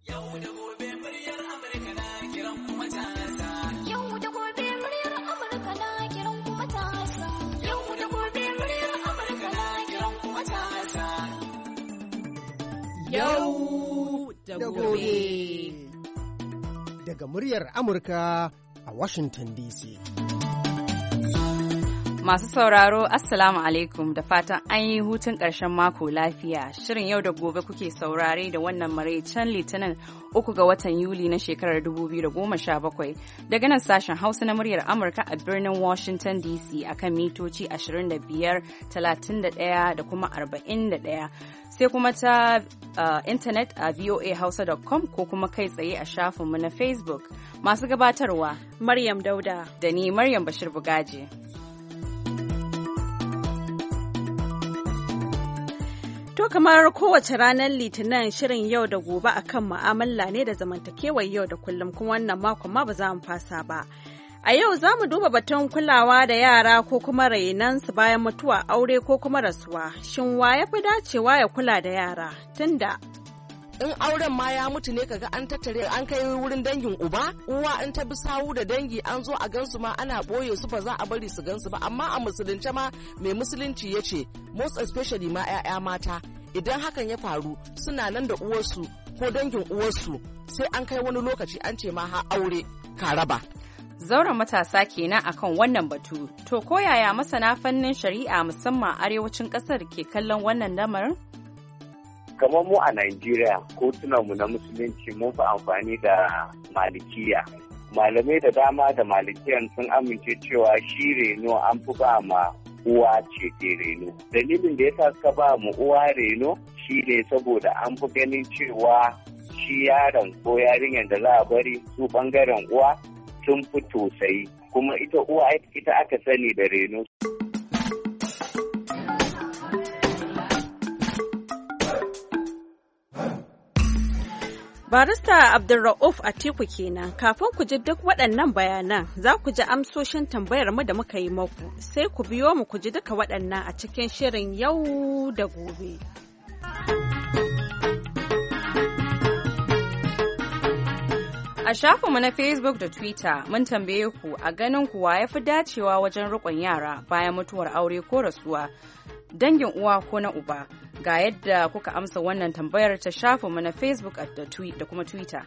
Yau da gobe. Daga muryar Amurka a Washington DC. Masu sauraro, Assalamu alaikum, da fatan an yi hutun ƙarshen mako lafiya. Shirin yau da gobe kuke saurare da wannan maraicen Litinin 3 ga watan Yuli na shekarar 2017 daga nan sashen Hausa na muryar Amurka a birnin Washington DC akan mitoci 25, 31 da kuma 41. Sai kuma ta intanet a voahausa.com ko kuma kai tsaye a shafinmu na Facebook. Masu gabatarwa Maryam Dauda da ni Maryam Bashir Bugaje. To kamar kowace ranar Litinin shirin yau da gobe akan mu'amala ne da zamantakewar yau da kullum, kuma wannan makon ma ba za mu fasa ba. A yau za mu duba batun kulawa da yara ko kuma rainansu bayan mutuwa aure ko kuma rasuwa. Shin wa ya fi dacewa ya kula da yara tunda in auren ma ya mutu ne kaga an tattare an kai wurin dangin uba, uwa in ta bi sawu da dangi an zo a gansu ma ana boye su, ba za a bari su gansu ba. Amma a musulunce ma mai musulunci ya ce most especially ma 'ya'ya mata, idan hakan ya faru suna nan da uwarsu ko dangin uwarsu sai an kai wani lokaci an ce ma ha aure ka raba. Zauren matasa kenan akan wannan batu. To ko yaya masana fannin shari'a musamman arewacin kasar ke kallon wannan lamarin? Kamar mu a Najeriya, kotunanmu na musulunci mun fi amfani da malikiya. Malamai da dama da malikiyan sun amince cewa shi reno an fi ba ma uwa ce ke reno. Dalilin da yasa suka ba mu uwa reno shi ne saboda an fi ganin cewa shi yaron ko yarinyar da za a bari su bangaren uwa sun fi tausayi, kuma ita uwa ita aka sani da reno. Barista Abdulra'uf Atiku kenan. Kafin ku ji duk waɗannan bayanan, za ku ji amsoshin tambayar mu da muka yi maku. Sai ku biyo mu ku ji duka waɗannan a cikin shirin yau da gobe. A shafinmu na Facebook da Twitter mun tambaye ku a ganin kuwa ya fi dacewa wajen riƙon yara bayan mutuwar aure ko rasuwa, dangin uwa ko na uba. Ga yadda kuka amsa wannan tambayar ta shafinmu na Facebook da kuma Twitter.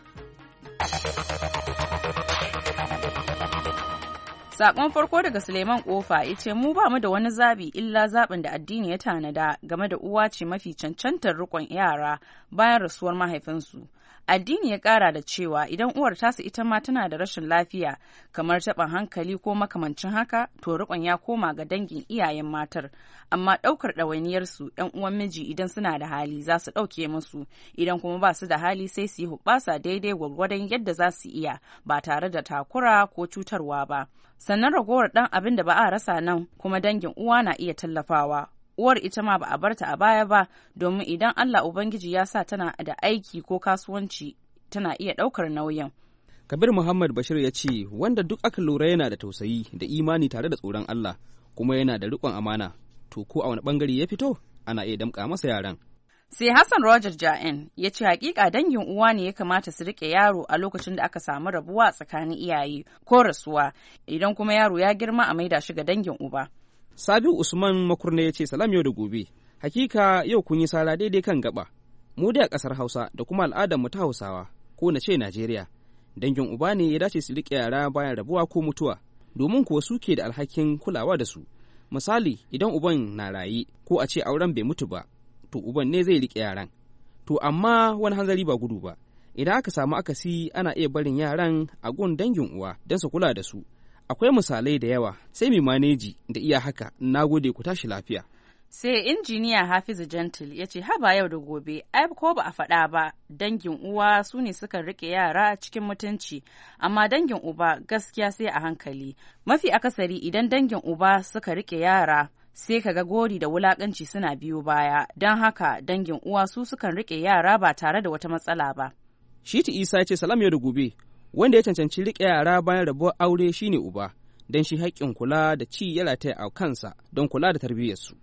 Sakon farko daga Suleiman Kofa ya ce mu ba mu da wani zabi illa zaɓin da addini ya tanada game da uwa ce mafi cancantar riƙon yara bayan rasuwar mahaifinsu. Addini ya ƙara da cewa idan uwar tasu ita ma tana da rashin lafiya kamar taɓin hankali ko makamancin haka, to riƙon ya koma ga dangin iyayen matar, amma ɗaukar ɗawainiyarsu 'yan uwan miji idan suna da hali za su ɗauke musu, idan kuma ba su da hali sai su yi huɓɓasa daidai gwargwadon yadda za su iya ba tare da takura ko cutarwa ba. Sannan ragowar ɗan abin da ba a rasa nan kuma dangin uwa na iya tallafawa. Uwar ita ma ba a barta a baya ba, domin idan Allah Ubangiji ya sa tana da aiki ko kasuwanci tana iya ɗaukar nauyin. Kabir Muhammad Bashir ya ce wanda duk aka lura yana da tausayi da imani tare da tsoron Allah kuma yana da riƙon amana, to ko a wani ɓangare ya fito ana iya damƙa masa yaran. Sai Hassan Roger Ja'in ya ce hakika dangin uwa ne ya kamata su riƙe yaro a lokacin da aka samu rabuwa tsakanin iyaye ko rasuwa, idan kuma yaro ya girma a maida shi ga dangin uba. Sabiu Usman Makurne ya ce salam yau da gobe, hakika yau kun yi sara daidai kan gaba. Mu da ƙasar Hausa da kuma al'adar mu ta Hausawa ko na ce Najeriya, dangin uba ne ya dace su riƙe yara bayan rabuwa ko mutuwa, domin kuwa su ke da alhakin kulawa da su. Misali, idan uban na raye ko a ce auren bai mutu ba, to uban ne zai riƙe yaran. To amma wani hanzari ba gudu ba, idan aka samu akasi ana iya barin yaran a gun dangin uwa don su kula da su. Akwai misalai da yawa, sai mai maneji da iya haka. Na gode, ku tashi lafiya. Sai injiniya Hafizu Gentle ya ce haba yau da gobe, ai ko ba a faɗa ba, dangin uwa su ne suka riƙe yara cikin mutunci, amma dangin uba gaskiya sai a hankali. Mafi akasari idan dangin uba suka riƙe yara sai kaga gori da wulaƙanci suna biyo baya, don haka dangin uwa su sukan riƙe yara ba tare da wata matsala ba. Shiti Isa ya ce salam yau da gobe. Wanda ya cancanci riƙe yara bayan rabuwar aure shine uba, don shi haƙƙin kula da ci ya rataya a kansa don kula da tarbiyyarsu.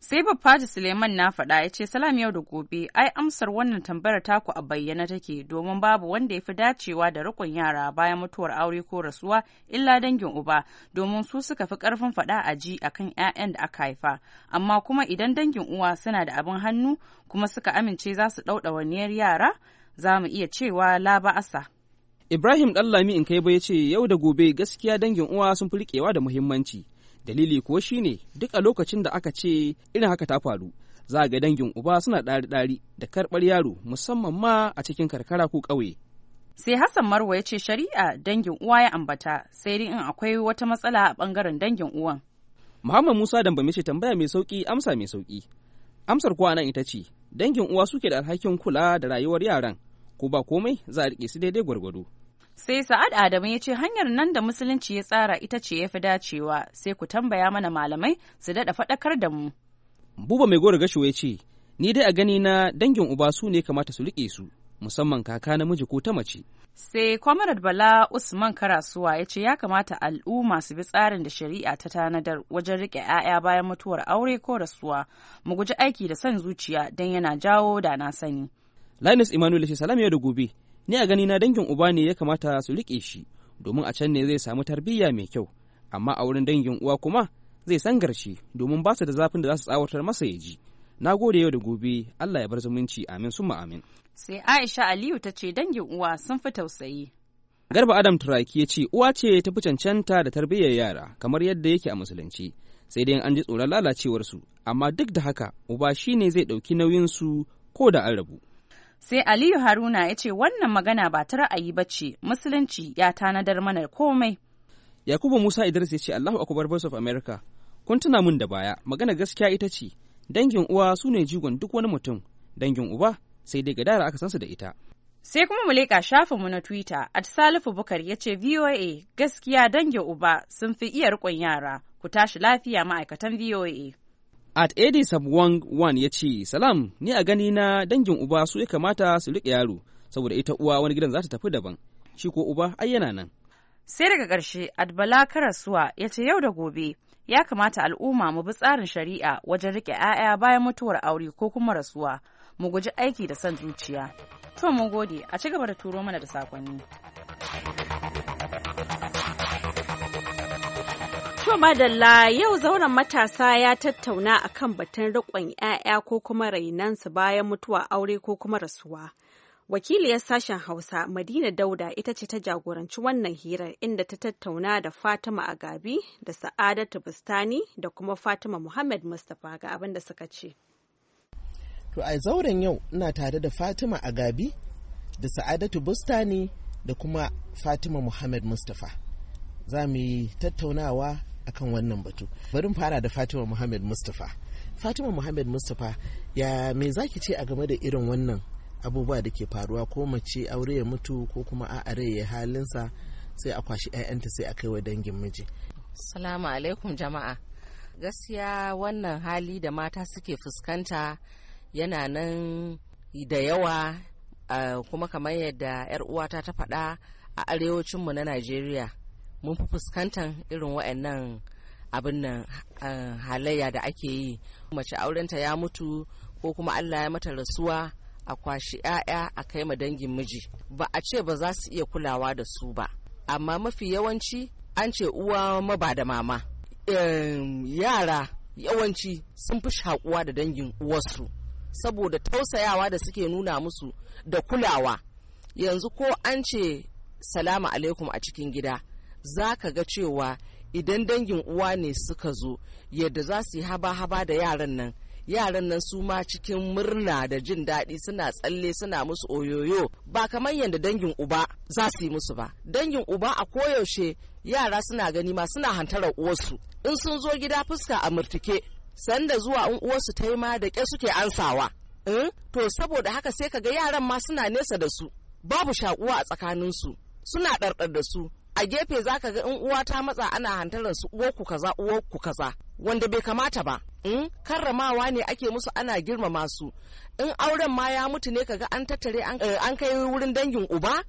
Sai Baffaji Suleiman na faɗa ya ce salam yau da gobe, ai amsar wannan tambayar taku a bayyana take, domin babu wanda ya fi dacewa da riƙon yara bayan mutuwar aure ko rasuwa illa dangin uba, domin su suka fi ƙarfin faɗa a ji akan 'ya'yan da aka haifa. Amma kuma idan dangin uwa suna da abin hannu kuma suka amince za su ɗau ɗawainiyar yara, za mu iya cewa la ba'asa. Ibrahim Ɗanlami in kai ya ce yau da gobe gaskiya dangin uwa sun fi riƙewa da muhimmanci. Dalili kuwa shine duk a lokacin da aka ce irin haka ta faru, za ga dangin uba suna ɗari-ɗari da karɓar yaro, musamman ma a cikin karkara ko ƙauye. Sai Hassan Marwa ya ce shari'a dangin uwa ya ambata, sai dai in akwai wata matsala a ɓangaren dangin uwan. Muhammad Musa Dambame ce tambaya mai sauƙi, amsa mai sauƙi. Amsar kuwa nan ita ce dangin uwa suke da alhakin kula da rayuwar yaran, ko ba komai za a riƙe su daidai gwargwado. Sai Sa'ad Adamu ya ce hanyar nan da musulunci ya tsara ita ce ya fi dacewa, sai ku tambaya mana malamai su daɗa faɗakar da mu. Buba Mai Gora Gasho ya ce, ni dai a gani na dangin uba su ne kamata su riƙe su, musamman kaka namiji ko ta mace. Sai Comrade Bala Usman Karasuwa ya ce ya kamata al'umma su bi tsarin da shari'a ta tanadar wajen riƙe 'ya'ya bayan mutuwar aure ko rasuwa, mu guji aiki da son zuciya don yana jawo da na sani. Linus Emmanuel ce salam yau da gobe. Ni a gani na dangin uba ne ya kamata su riƙe shi, domin a can ne zai samu tarbiyya mai kyau, amma a wurin dangin uwa kuma zai sangarce domin ba su da zafin da za su tsawatar masa ya ji. Na gode yau da gobe, Allah ya bar zumunci, amin summa amin. Sai Aisha Aliyu ta ce dangin uwa sun fi tausayi. Garba Adam Turaki ya ce uwa ce ta fi cancanta da tarbiyyar yara kamar yadda yake a musulunci, sai dai an ji tsoron lalacewarsu, amma duk da haka uba shi ne zai ɗauki nauyinsu ko da an rabu. Sai Aliyu Haruna ya ce wannan magana ba ta ra'ayi ba ce, musulunci ya tanadar mana komai. Yakubu Musa Idris ya ce Allahu Akbar Voice of America, kun tuna mun da baya, magana gaskiya ita ce dangin uwa su ne jigon duk wani mutum, dangin uba sai dai gadara aka san su da ita. Sai kuma mu leƙa shafinmu na Twitter, @Salifu Bukar ya ce VOA gaskiya dangin uba sun fi iya riƙon yara, ku tashi lafiya ma'aikatan VOA. @ADSub1 ya ce salam, ni a gani na dangin uba su ya kamata su riƙe yaro, saboda ita uwa wani gidan za ta tafi daban, shi ko uba ai yana nan. Sai daga ƙarshe Adbala Karasuwa ya ce yau da gobe ya kamata al'umma mu bi tsarin shari'a wajen riƙe 'ya'ya bayan mutuwar aure ko kuma rasuwa, mu guji aiki da son zuciya. To mun gode, a ci gaba da turo mana da sakonni. To madalla, yau zauren matasa ya tattauna akan batun riƙon 'ya'ya ko kuma rainansu bayan mutuwa aure ko kuma rasuwa. Wakiliyar sashen Hausa Madina Dauda ita ce ta jagoranci wannan hirar, inda ta tattauna da Fatima Agabi da Sa'adatu Bustani da kuma Fatima Muhammad Mustapha, ga abin da suka ce. To a zauren yau ina tare da Fatima Agabi da Sa'adatu Bustani da kuma Fatima Muhammad Mustapha. Za mu yi tattaunawa akan wannan batu. Bari mu fara da Fatima Muhammad Mustapha. Fatima Muhammad Mustapha, ya me zaki ce a game da irin wannan abubuwa da ke faruwa, ko mace aure ya mutu ko kuma a rai ya halinsa sai a kwashi 'ya'yanta sai a kai wa dangin miji? Assalamu alaikum jama'a. Gaskiya wannan hali da mata suke fuskanta yana nan da yawa, kuma kamar yadda 'yar uwata ta faɗa, a arewacinmu na Najeriya mun fi fuskantar irin waɗannan abin nan halayya da ake yi. Mace aurenta ya mutu ko kuma Allah ya mata rasuwa, a kwashi 'ya'ya a kai ma dangin miji. Ba a ce ba za su iya kulawa da su ba, amma mafi yawanci an ce uwa maba da mama. Yara yawanci sun fi shakuwa da dangin uwarsu saboda tausayawa da suke nuna musu da kulawa. Yanzu ko an ce salamu alaikum a cikin gida, za ka ga cewa idan dangin uwa ne suka zo, yadda za su yi haba-haba da yaran nan su ma cikin murna da jin daɗi suna tsalle suna musu oyoyo, ba kamar yadda dangin uba za su yi musu ba. Dangin uba a koyaushe yara suna gani ma suna hantarar uwarsu, in sun zo gida fuska a murtuke, sanda zuwa in uwarsu ta yi ma da ƙe suke ansawa. To saboda haka sai kaga yaran ma suna nesa da su, babu shakuwa a tsakaninsu, suna ɗarɗar da su. A gefe za ka ga in uwa ta matsa ana hantarar su, uwarku kaza, wanda bai kamata ba. Karramawa ne ake musu, ana girmama su. In auren ma ya mutu ne kaga an tattare an kai wurin dangin uba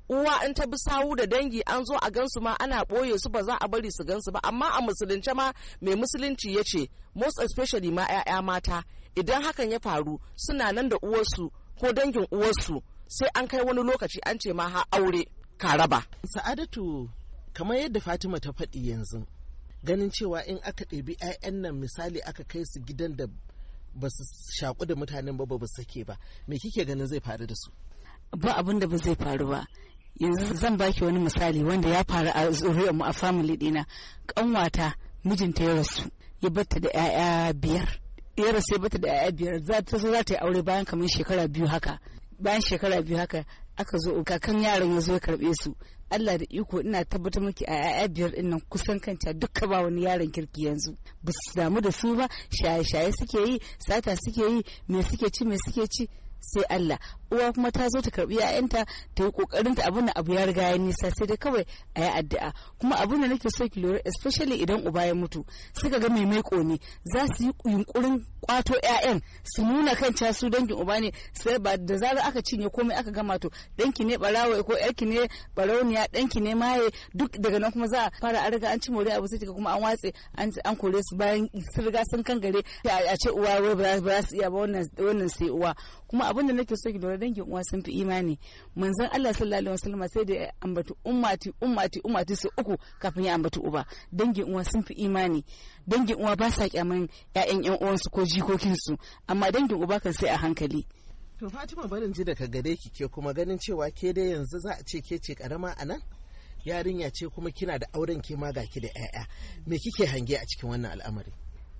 uwa in ta bi sawu da dangi an zo a gansu ma ana ɓoye su ba za a bari su gansu ba. Amma a musulunce ma mai musulunci ya ce most especially ma 'ya'ya mata idan hakan ya faru suna nan da uwarsu ko dangin uwarsu sai an kai wani lokaci an ce ma ha aure ka raba. Sa'adatu, kamar yadda Fatima ta faɗi yanzu, ganin cewa in aka ɗebi 'ya'yan nan misali aka kai su gidan da ba su shaƙu da mutanen ba ba sake ba, me kike ganin zai faru da su? Ba abin da ba zai faru ba. Yanzu zan baki wani misali wanda ya faru a zuriyar mu a family dina. Kanwata mijinta ya rasu, ya batta da 'ya'ya 5. Ya rasu ya batta da 'ya'ya 5. Za ta yi aure bayan kamar shekara 2 haka. Bayan shekara 2 haka aka zo kakan yaron ya zo ya karbe su. Allah da iko ina tabbatar miki a 'ya'ya 5 din nan kusan kanta dukka ba wani yaron kirki yanzu. Ba su damu da su ba, shaye-shaye suke yi, sata suke yi, me suke ci sai Allah. Uwa kuma ta zo ta karbi 'ya'yanta ta yi kokarin ta abin da abu ya riga ya nisa sai dai kawai a yi addu'a. Kuma abin da nake so ki lura especially idan uba ya mutu suka ga mai maiko ne za su yi yunkurin kwato 'ya'yan su nuna kan su dangin uba ne sai ba da zarar aka cinye komai aka gama to danki ne barawo ko yarki ne barauniya danki ne maye duk daga nan kuma za a fara an riga an ci more abu sai kuma an watse an kore su bayan sun riga sun kangare a ce uwa ba za su iya ba wannan sai uwa. Kuma abin da nake so ki lura dangin uwa sun fi imani. Manzon Allah sallallahu alaihi wasallam sai da ya ambata ummati su 3 kafin ya ambata uba. Dangin uwa sun fi imani. Dangin uwa ba sa kyaman ƴaƴan ƴan uwansu ko jikokinsu, amma dangin uba kan sai a hankali. To Fatima, barin ji daga gare ki ke kuma ganin cewa ke dai yanzu za a ce ke ce karama a nan? Yarinya ce kuma kina da auren ke ma ga ki da ƴaƴa. Me kike hange a cikin wannan al'amari?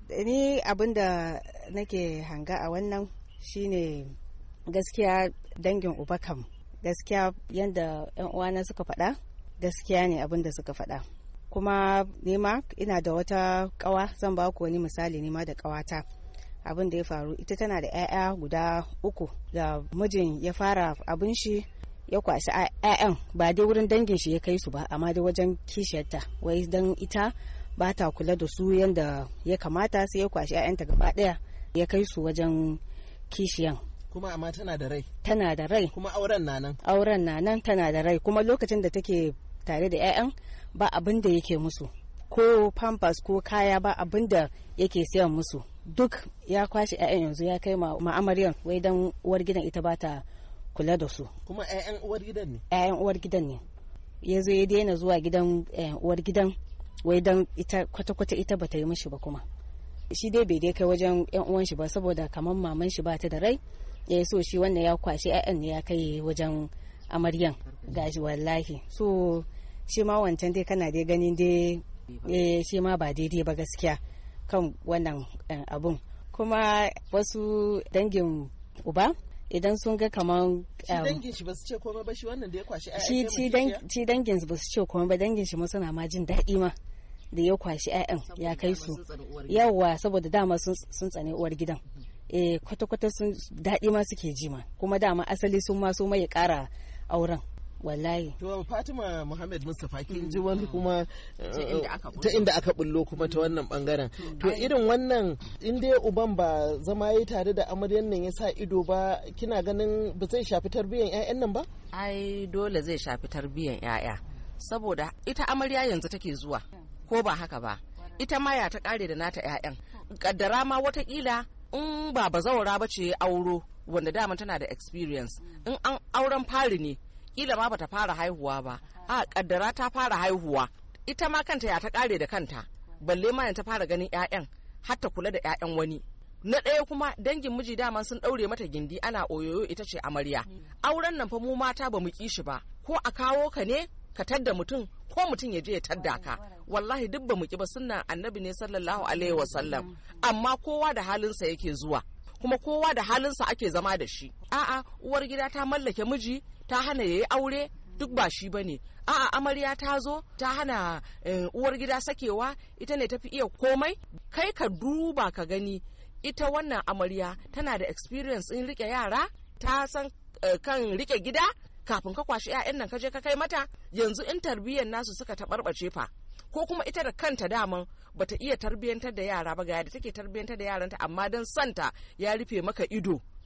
Ni abin da nake hanga a wannan shine gaskiya dangin uba kam gaskiya yadda yan uwana suka faɗa gaskiya ne abin da suka faɗa. Kuma nema ina da wata kawa, zan ba ku wani misali, nema da kawata abin da ya faru. Ita tana da 'ya'ya guda 3 da mijin ya fara abin shi ya kwashi 'ya'yan ba dai wurin dangin shi ya kai su ba amma dai wajen kishiyarta, wai dan ita ba ta kula da su yadda ya kamata sai ya kwashi 'ya'yanta gaba ɗaya ya kai su wajen kishiyan. Kuma amma tana da rai? Tana da rai. Kuma auren na nan tana da rai. Kuma lokacin da take tare da 'ya'yan ba abin da yake musu, ko pampers ko kaya ba abin da yake siyan musu, duk ya kwashe 'ya'yan yanzu ya kai ma'amaryan wai dan uwar gidan ita ba ta kula da su. Kuma 'ya'yan uwar gidan ne? 'Ya'yan uwar gidan ne. Ya zo ya daina zuwa gidan uwar gidan wai dan ita kwata-kwata ita ba ta yi mishi ba. Kuma shi dai bai dai kai wajen 'yan uwan shi ba saboda kamar maman shi ba ta da rai, ya so shi wannan ya kwashe 'ya'yan ne ya kai wajen amaryan gashi wallahi. So shi ma wancan dai kana dai ganin dai shi ma ba daidai ba gaskiya kan wannan abun. Kuma wasu dangin uba idan sun ga kaman dangin shi ba su ce komai ba, shi wannan da ya kwashi shi dangin ba su ce komai ba, dangin shi ma suna ma jin daɗi ma da ya kwashi 'ya'yan ya kai su yawa saboda dama sun tsane uwar gidan. Kwata-kwata sun daɗi ma suke ji ma, kuma dama asali sun ma so mai ƙara auren wallahi. To Fatima Muhammad Mustapha, kin ji wani kuma ta inda aka bullo kuma ta wannan bangaren. To irin wannan in dai uban ba zama yi tare da amaryan nan ya sa ido ba, kina ganin ba zai shafi tarbiyyar 'ya'yan nan ba? Ai dole zai shafi tarbiyyar 'ya'ya, saboda ita amarya yanzu take zuwa ko ba haka ba, ita ma ya ta kare da nata 'ya'yan. Kaddara ma watakila in ba bazawara ba ce auro wanda dama tana da experience, in an auren fari ne kila ma bata fara haihuwa ba, a kaddara ta fara haihuwa, ita ma kanta ya ta kare da kanta, balle ma ta fara ganin 'ya'yan har ta kula da 'ya'yan wani. Na ɗaya kuma dangin miji dama sun ɗaure mata gindi ana oyoyo ita ce amarya. Auren nan fa mu mata ba mu ki shi ba, ko a kawo ka ne ka tadda mutum ko mutum ya je ya tadda ka, wallahi duk ba mu ki ba, sunnan annabi ne sallallahu alaihi wasallam. Amma kowa da halinsa yake zuwa, kuma kowa da halinsa ake zama da shi. A'a uwar gida ta mallake miji ta hana yayi aure, duk ba shi bane. A'a amarya ta zo ta hana uwar gida sakewa, ita ne tafi iya komai. Kai ka duba ka gani, ita wannan amarya tana da experience in rike yara, ta san kan rike gida. Kafin ka kwashi 'ya'yan nan ka je ka kai mata, yanzu in tarbiyyar nasu suka taɓarɓace fa, ko kuma ita da kanta daman bata iya tarbiyyantar da yara ba, ga yadda take tarbiyyantar da yaranta, amma dan santa ya rufe maka ido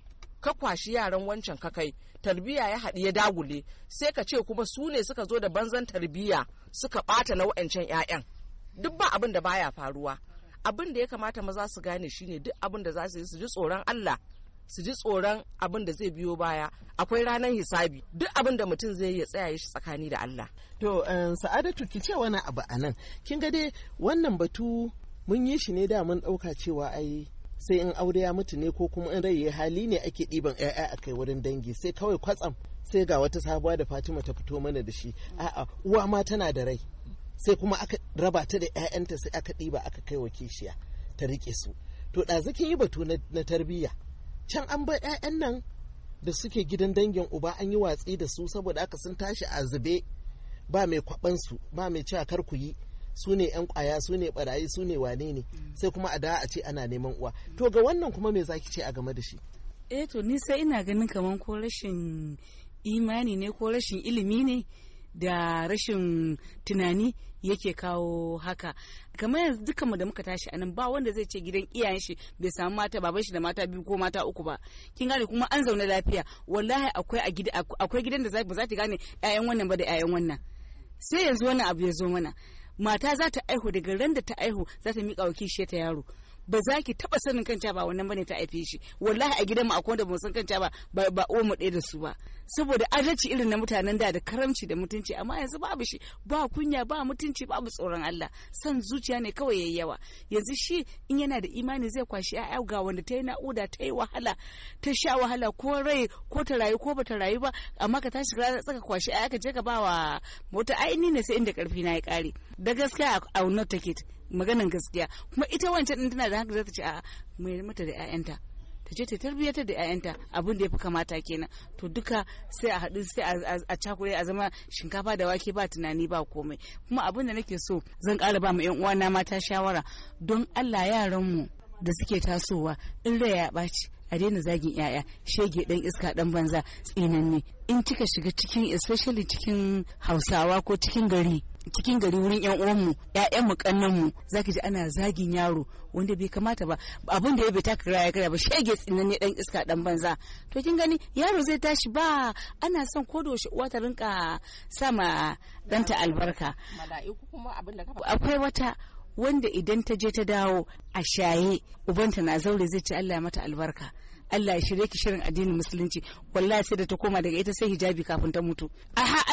ka kwashi yaran wancan ka kai, tarbiyya ya haɗu ya dagule, sai ka ce kuma su ne suka zo da banzan tarbiyya suka ɓata na wa'ancan 'ya'yan. Duk ba abin da baya faruwa. Abin da ya kamata maza su gane shine duk abin da za su yi su ji tsoron Allah, su ji tsoron abin da zai biyo baya. Akwai ranar hisabi, duk abin da mutum zai yi ya tsaya shi tsakani da Allah. To Sa'adatu, ki ce wani abu a nan, kin ga dai wannan batu mun yi shi ne da mun ɗauka cewa ai sai in aure ya mutu ne ko kuma in rai ya hali ne ake ɗiban 'ya'ya a kai wurin dangi, sai kawai kwatsam sai ga wata sabuwa da Fatima ta fito mana da shi. A'a, uwa ma tana da rai, sai kuma aka raba ta da 'ya'yanta, sai aka ɗiba aka kai wa kishiya ta riƙe su. To ɗazikin yi batu na tarbiyya, can an bar 'ya'yan nan da suke gidan dangin uba an yi watsi da su saboda aka sun tashi a zube, ba mai kwaɓansu, ba mai cewa kar ku yi, su ne 'yan kwaya, su ne barayi, su ne wane ne, sai kuma a da a ce ana neman uwa. To ga wannan kuma me zaki ce a game da shi? To ni sai ina ganin kaman ko rashin imani ne ko rashin ilimi ne da rashin tunani yake kawo haka. Kamar yanzu dukkanmu da muka tashi anan ba wanda zai ce gidan iyayen shi bai samu mata, baban shi da mata 2 ko mata 3 ba. Kin gane, kuma an zauna lafiya. Wallahi akwai gidan da ba za ta gane 'ya'yan wannan ba da 'ya'yan wannan. Sai yanzu wannan abu ya zo mana. Mata za ta aihu, daga ran da ta aihu za ta miƙa wa kishiyar ta yaro. Ba za ki taba sanin kanta ba wannan bane ta haife shi. Wallahi a gidan mu akwai wanda ba san kanta ba uwa mu ɗaya da su ba, saboda adalci irin na mutanen da karamci da mutunci. Amma yanzu babu shi, ba kunya, ba mutunci, babu tsoron Allah, san zuciya ne kawai yayi yawa. Yanzu shi in yana da imani zai kwashi ƴaƴa ga wanda ta yi na'uda, ta yi wahala, ta sha wahala, ko rai ko ta rayu ko bata rayu ba, amma ka tashi ka tsaka kwashi ƴaƴa ka je ka ba wa mota. Ai ni ne sai inda karfi na ya kare. Da gaskiya I will not take it, maganan gaskiya. Kuma ita wancan din tana da hankali za ta ce a mai mata da 'ya'yanta, ta je ta tarbiyyata da 'ya'yanta, abin da ya fi kamata kenan. To duka sai a haɗu, sai a cakure, a zama shinkafa da wake, ba tunani ba komai. Kuma abin da nake so zan ƙara ba mu 'yan uwana mata shawara, don Allah yaranmu da suke tasowa in rai ya ɓaci a daina zagin 'ya'ya, shege dan iska dan banza tsinanne. In kika shiga cikin, especially cikin Hausawa ko cikin gari wurin 'yan uwanmu, 'ya'yanmu, kannanmu, zaki ji ana zagin yaro wanda bai kamata ba, abin da ya bai taka raya kare ba, shege tsinanne dan iska dan banza. To kin gani yaro zai tashi ba, ana son ko da uwa ta rinka sama danta albarka. Mala'iku kuma abin da akwai wata wanda idan ta je ta dawo a shaye, ubanta na zaure zai ce Allah ya mata albarka, Allah ya shirye ki shirin addinin musulunci. Wallahi sai da ta koma daga ita sai hijabi kafin ta mutu. Aha,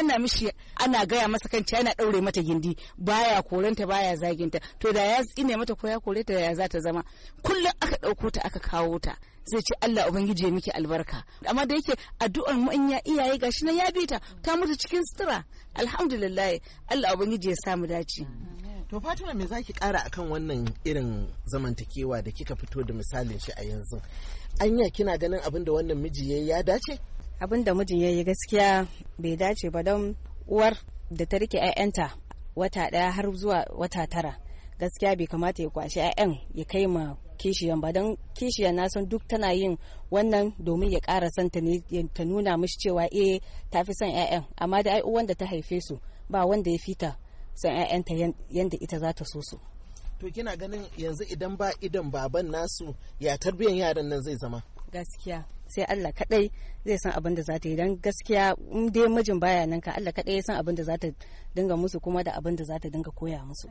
ana gaya masa kanci, yana daure mata gindi, baya koranta, baya zaginta. To da ya tsine mata ko ya kore ta, ya za ta zama? Kullum aka dauko ta aka kawo ta, zai ce Allah ubangiji ya miki albarka. Amma da yake addu'ar mu iyaye gashi nan ya bi ta mutu cikin sutura. Alhamdulillah, Allah ubangiji ya samu dace. To Fatima, me zaki kara akan wannan irin zamantakewa da kika fito da misalin shi a yanzu? Anya kina ganin abin da wannan miji yayi ya dace? Abin da mijin yayi gaskiya bai dace ba, don uwar da ta rike 'ya'yanta wata 1 har zuwa wata 9, gaskiya bai kamata ya kwashi 'ya'yan ya kai ma kishiyan ba, don kishiyan na san duk tana yin wannan domin ya ƙara son ta ne, ta nuna mishi cewa ta fi son 'ya'yan. Amma da ai uwan da ta haife su ba wanda ya fita son 'ya'yanta yanda ita za ta so su. To kina ganin yanzu idan ba idan baban nasu, ya tarbiyyar yaran nan zai zama? Gaskiya sai Allah kadai zai san abin da za ta yi, don gaskiya in dai mijin baya nan ka, Allah kadai ya san abin da za ta dinga musu kuma da abin da za ta dinga koya musu.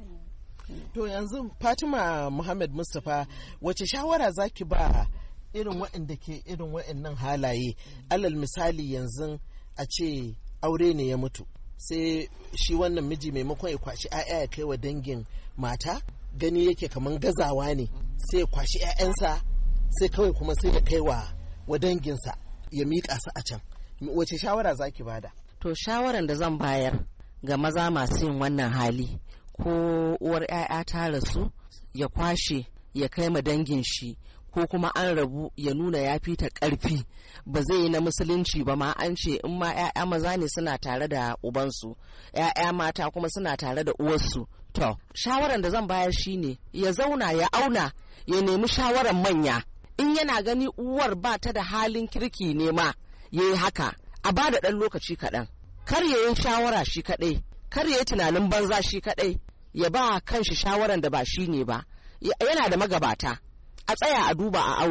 To yanzu Fatima Muhammad Mustapha, wace shawara zaki ba irin waɗanda ke irin waɗannan halaye? Alal misali yanzu a ce aure ne ya mutu, sai shi wannan miji maimakon ya kwashi 'ya'ya ya kai wa dangin mata, gani yake kaman gazawa ne, sai ya kwashi 'ya'yansa sai kawai kuma sai ya kai wa danginsa, ya miƙa su a can. Wace shawara zaki bada? To shawaran da zan bayar ga maza masu yin wannan hali, ko uwar 'ya'ya ta rasu, ya kwashe ya kai ma dangin shi, ko kuma an rabu ya nuna ya fita ƙarfi, ba zai yi na musulunci ba. Ma an ce in ma 'ya'ya maza ne suna tare da ubansu, 'ya'ya mata kuma suna tare da uwarsu. To shawaran da zan bayar shine ya zauna ya auna, ya nemi shawaran manya. In yana gani uwar ba ta da halin kirki ne ma ya yi haka, a ba da ɗan lokaci kaɗan, kar ya yi shawara shi kaɗai, kar ya yi tunanin banza shi kaɗai, ya ba kanshi shawaran da ba shi ne ba. Yana da magabata, a tsaya a duba a auna,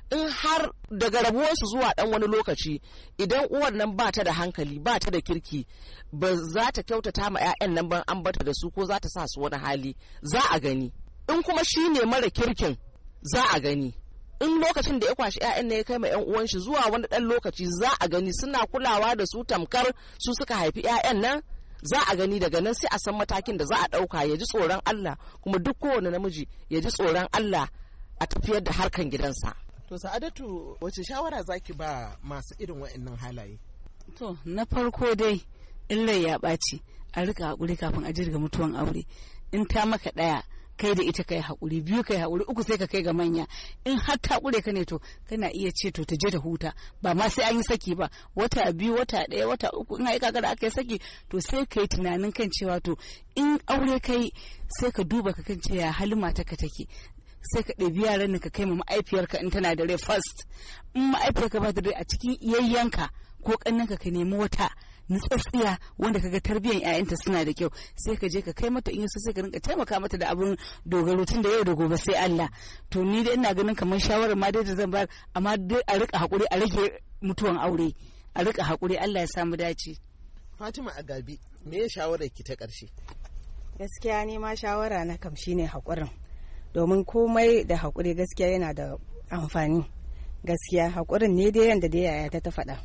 in har daga rabuwarsu zuwa ɗan wani lokaci idan uwar nan ba ta da hankali ba ta da kirki ba za ta kyautata ma 'ya'yan nan ban an bata da su ko za ta sa su wani hali za a gani. In kuma shi ne mara kirkin za a gani. In lokacin da ya kwashi 'ya'yan ya kai ma 'yan uwan shi zuwa wani ɗan lokaci za a gani suna kulawa da su tamkar su suka haifi 'ya'yan nan, za a gani. Daga nan sai a san matakin da za a ɗauka. Ya ji tsoron Allah, kuma duk kowane namiji ya ji tsoron Allah a tafiyar da harkan gidansa. To Sa'adatu, wace shawara zaki ba masu irin waɗannan halaye? To na farko dai in rai ya ɓaci a rika haƙuri kafin a jirga mutuwan aure. In ta maka ɗaya kai da ita kai haƙuri, biyu kai haƙuri, uku sai ka kai ga manya. In har ta ƙure ka ne to kana iya ce to ta je ta huta, ba ma sai an yi saki ba, wata biyu, wata ɗaya, wata uku, in ai kaga da aka yi saki to sai ka yi tunanin kan cewa to in aure kai sai ka duba ka kan cewa halin matarka take. Sai ka ɗabi yaran ka kai ma ma'aifiyarka in tana da rai first. In ma'aifiyarka ba ta da rai a cikin iyayyanka ko ƙannanka ka nemi wata nutsatsiya wanda kaga tarbiyyar 'ya'yanta suna da kyau, sai ka je ka kai mata in yaso sai ka rinka taimaka mata da abin dogaro tun da yau da gobe sai Allah. To ni dai ina ganin kamar shawarar ma dai da zan bayar, amma dai a rika haƙuri, a rage mutuwan aure, a rika haƙuri. Allah ya samu dace. Fatima Agabi, me ya shawarar ki ta ƙarshe? Gaskiya ne ma shawara na kam shine haƙurin, domin komai da haƙuri gaskiya yana da amfani. Gaskiya haƙurin ne dai yanda dai yaya ta faɗa.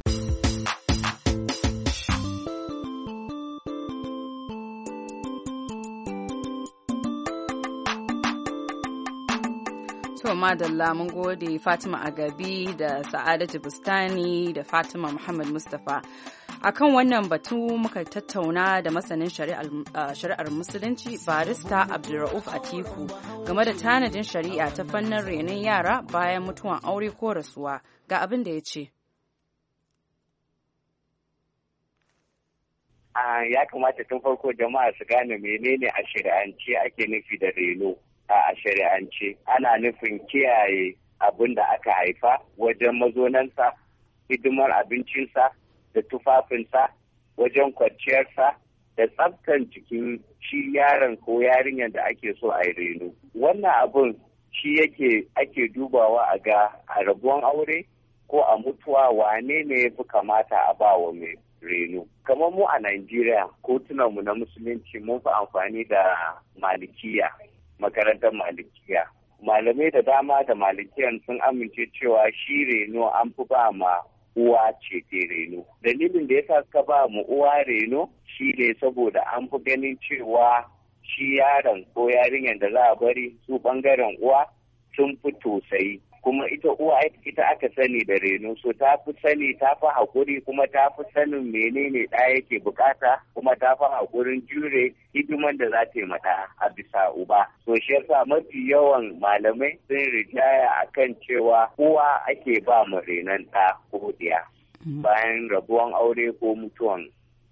To madalla mun gode Fatima Agabi da Sa'adatu Bustani da Fatima Muhammad Mustapha. Akan wannan batu muka tattauna da masanin shari'ar musulunci barista Abdulrauf Atiku game da tanadin shari'a ta fannin renon yara bayan mutuwan aure ko rasuwa. Ga abin da ya ce. Ya kamata tun farko jama'a su gane menene a shari'ance ake nufi da reno. A shari'ance ana nufin kiyaye abin da aka haifa wajen mazonansa, hidimar abincinsa da tufafinsa, wajen kwanciyarsa da tsaftan jikin shi yaron ko yarinyar da ake so a yi reno. Wannan abin shi ake dubawa a ga a rabuwan aure ko a mutuwa wane ne ya fi kamata a ba wa mai reno. Kamar mu a Najeriya, kotunanmu na musulunci mun fi amfani da malikiya. Makarantar malikiya. Malamai da dama da malikiyan sun amince cewa shi reno an fi ba ma uwa ce ke reno. Dalilin da yasa suka ba mu uwa reno shi ne saboda an fi ganin cewa shi yaron ko yarinyar da za a bari su bangaren uwa sun fi tausayi. Kuma ita uwa ita aka sani da reno, so ta fi sani, ta fi haƙuri, kuma ta fi sanin menene ɗa yake bukata, kuma ta fi haƙurin jure hidiman da za ta yi mata a bisa uba. So shi yasa mafi yawan malamai sun rijaya akan cewa uwa ake ba mu renon ɗa ko ɗiya bayan rabuwan aure ko mutuwan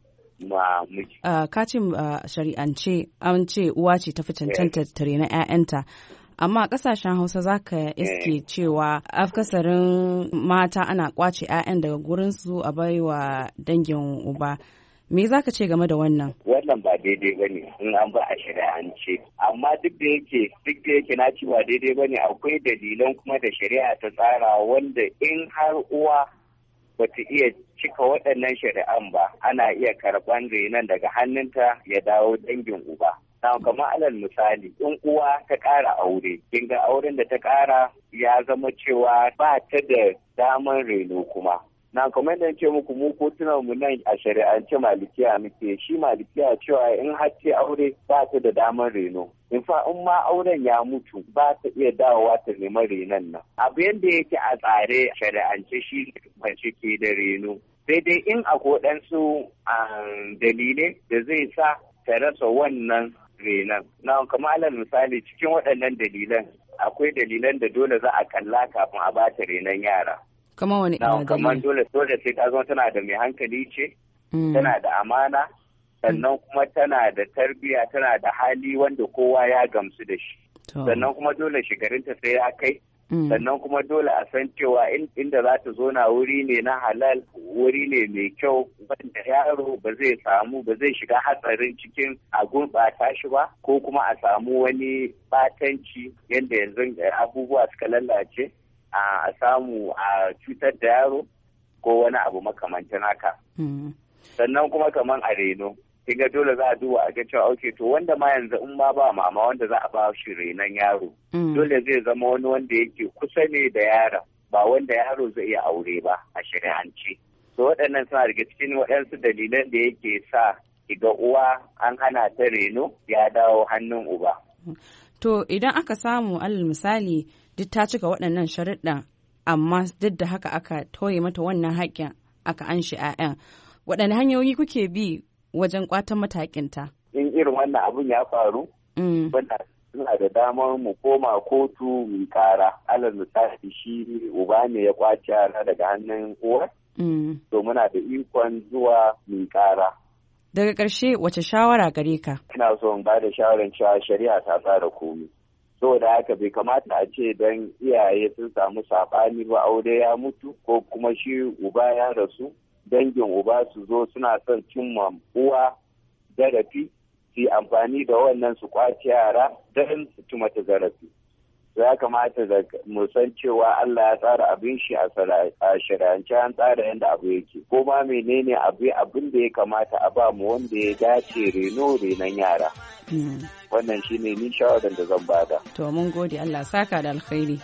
ma miji. Ka ce shari'ance an ce uwa ce ta fi cancanta ta rena 'ya'yanta. Amma a ƙasashen Hausa za ka iske cewa akasarin mata ana ƙwace 'ya'yan daga gurinsu a baiwa dangin uba. Me za ka ce game da wannan? Wannan ba daidai ba ne in an ba a shari'ance. Amma duk da yake na ci ba daidai ba ne, akwai dalilan kuma da shari'a ta tsara wanda in har uwa bata iya cika waɗannan shari'an ba, ana iya karɓan renon daga hannunta ya dawo dangin uba. Na kamar alal misali, in uwa ta ƙara aure, kin ga auren da ta ƙara ya zama cewa ba ta da damar reno kuma. Na kamar da ce muku mu kotunan mu nan a shari'ance malikiya muke, shi malikiya cewa in har ce aure ba ta da damar reno. In fa in ma auren ya mutu ba ta iya dawowa ta nemi renon nan. Abu yadda yake a tsare shari'ance shi mace ke da reno. Sai dai in akwai ɗansu dalilai da zai sa ta rasa wannan renon. Na kamar alal misali cikin waɗannan dalilan akwai dalilan da dole za a kalla kafin a bata renon yara. Kamar wani dalili? Kamar dole sai ta zama tana da mai hankali ce, tana da amana, sannan kuma tana da tarbiyya, tana da hali wanda kowa ya gamsu da shi. Sannan kuma dole shigarinta sai ya kai. Sannan kuma dole a san cewa inda za ta zo na wuri ne na halal, wuri ne mai kyau wanda yaro ba zai shiga hatsarin cikin a gurɓata shi ba, ko kuma a samu wani batanci yadda yanzu abubuwa suka lalace. a samu a cutar da yaro ko wani abu makamancin haka. Sannan kuma kaman a reno, kinga dole za a duba a ga cewa okay to wanda ma yanzu in ma ba mama wanda za a ba shi renon yaro, dole zai zama wani wanda yake kusa ne da yaron, ba wanda yaro zai iya aure ba a shari'ance. So waɗannan suna daga cikin waɗansu dalilan da yake sa ga uwa an hana ta reno ya dawo hannun uba. To idan aka samu alal misali duk ta cika waɗannan sharuɗan amma duk da haka aka toye mata wannan haƙƙin aka anshi 'ya'yan, waɗanne hanyoyi kuke bi wajen ƙwatan matakinta? In irin wannan abun ya faru, suna da damar mu koma kotu mu kara. Alal misali shi uba ne ya kwace yara daga hannun uwar, to muna da ikon zuwa mu kara. Daga ƙarshe wace shawara gare ka? Ina so in ba da shawarar cewa shari'a ta tsara komai. Saboda haka bai kamata a ce don iyaye sun samu saɓani ba aure ya mutu ko kuma shi uba ya rasu, dangin uba su zo suna son cimma uwa zarafi, su amfani da wannan su kwace yara don su ci mata zarafi. Ya kamata da mu san cewa Allah ya tsara abin shi a shari'ance, an tsara yadda abu yake. Ko ma menene abin da ya kamata a ba mu wanda ya dace renon yara. Wannan shine ni shawarar da zan bada. To mun gode, Allah saka da alkhairi.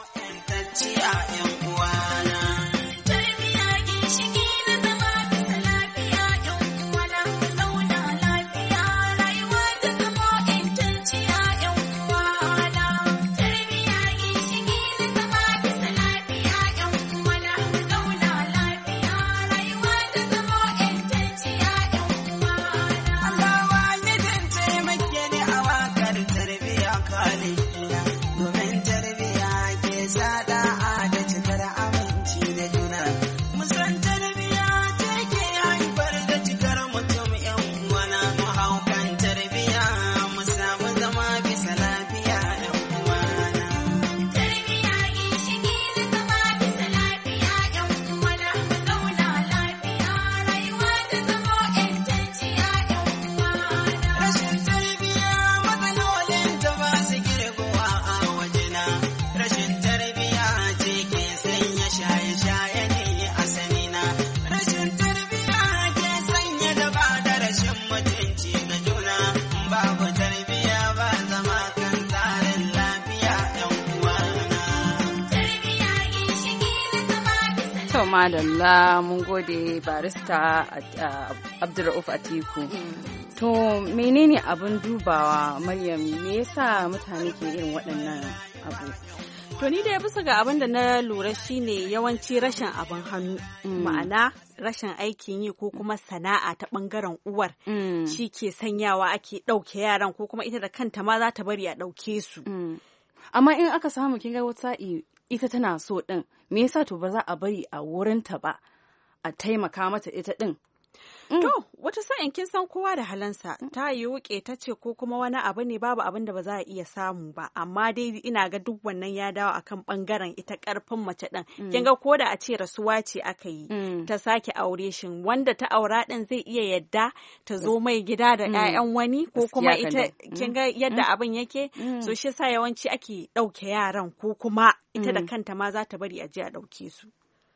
Madalla, mun gode barista Abdulrauf Atiku. To menene abin dubawa, Maryam, me yasa mutane ke irin waɗannan abu? To ni da bisa ga abin da na lura shine yawanci rashin abin hannu, ma'ana rashin aikin yi ko kuma sana'a ta bangaren uwar shi ke sanyawa ake ɗauke yaran ko kuma ita da kanta ma za ta bari a ɗauke su. Amma in aka samu kin ga wata ita tana so ɗin, me yasa to ba za a bari a wurinta ba a taimaka mata ita ɗin? To, wata sa'in kin san kowa da halansa, ta yi wuke ta ce ko kuma wani abu ne babu abin da ba za a iya samu ba, amma dai ina ga duk wannan ya dawo akan bangaren ita karfin mace ɗin. Kin ga ko da a ce rasuwa ce aka yi, ta sake aure shin wanda ta aura ɗin zai iya yadda ta zo mai gida da 'ya'yan wani ko kuma ita kin ga yadda abin yake? So shi sa yawanci ake ɗauke yaran ko kuma ita da kanta ma za ta bari a je a ɗauke su.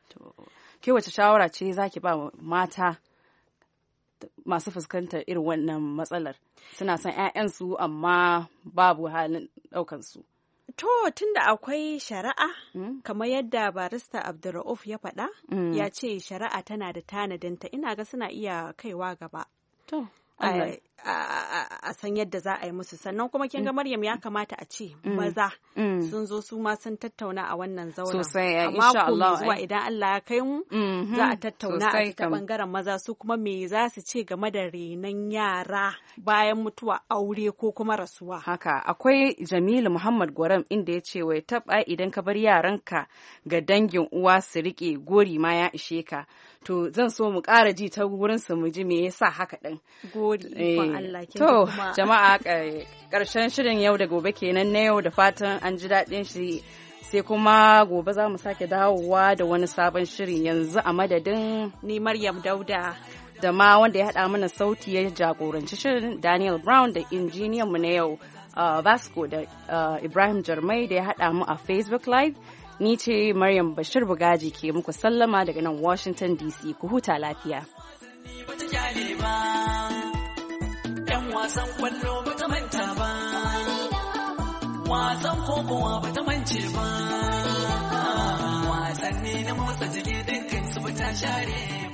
Ke wace shawara ce zaki ba mata masu fuskantar irin wannan matsalar, suna son 'ya'yansu amma babu halin ɗaukansu? To tunda akwai shari'a kamar yadda barista Abdulrauf ya faɗa, ya ce shari'a tana da tanadinta, ina ga suna iya kaiwa gaba. To a san yadda za a yi musu. Sannan kuma kin ga Maryam ya kamata a ce maza sun zo su ma sun tattauna a wannan zauren. Sosai, insha Allah. Zuwa idan Allah ya kai mu za a tattauna a ta bangaren maza su kuma me za su ce game da renon yara bayan mutuwa aure ko kuma rasuwa. Haka akwai Jamilu Muhammad Gwaram inda ya ce wai taba idan ka bar yaranka ga dangin uwa su rike gori ma ya ishe ka. To zan so mu ƙara ji ta wurin su mu ji me yasa haka ɗin. Gori ikon Allah. To jama'a ƙarshen shirin yau da gobe kenan na yau, da fatan an ji daɗin shi, sai kuma gobe za mu sake dawowa da wani sabon shirin. Yanzu a madadin ni Maryam Dauda da ma wanda ya haɗa mana sauti ya jagoranci shirin Daniel Brown da injiniyan mu na yau Vasco da Ibrahim Jarmai da ya haɗa mu a Facebook Live, Ni ce Maryam Bashir Bugaji ke muku sallama daga nan Washington DC. Ku huta lafiya. Yan wasan kwallo ba ta manta ba, wasan kokowa ba ta mance ba, wasanni na motsa jiki dukkan su ba ta share